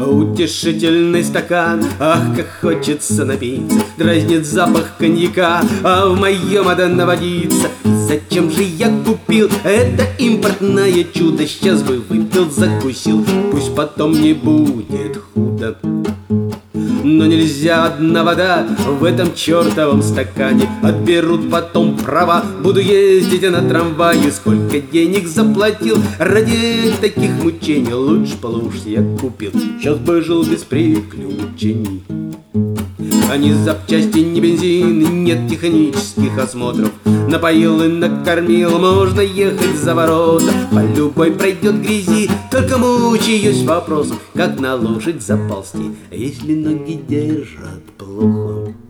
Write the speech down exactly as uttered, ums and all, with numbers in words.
утешительный стакан. Ах, как хочется напиться, дразнит запах коньяка, а в моем одна водица. Зачем же я купил это импортное чудо? Сейчас бы выпил, закусил, пусть потом не будет худо. Но нельзя, одна вода в этом чертовом стакане. Отберут потом права, буду ездить на трамвае. Сколько денег заплатил ради таких мучений, лучше получше я купил, сейчас бы жил без приключений. А ни запчасти, ни бензин, нет технических осмотров. Напоил и накормил, можно ехать за ворота. По любой пройдет грязи, только мучаюсь вопросом, как на лошадь заползти, если ноги держат плохо.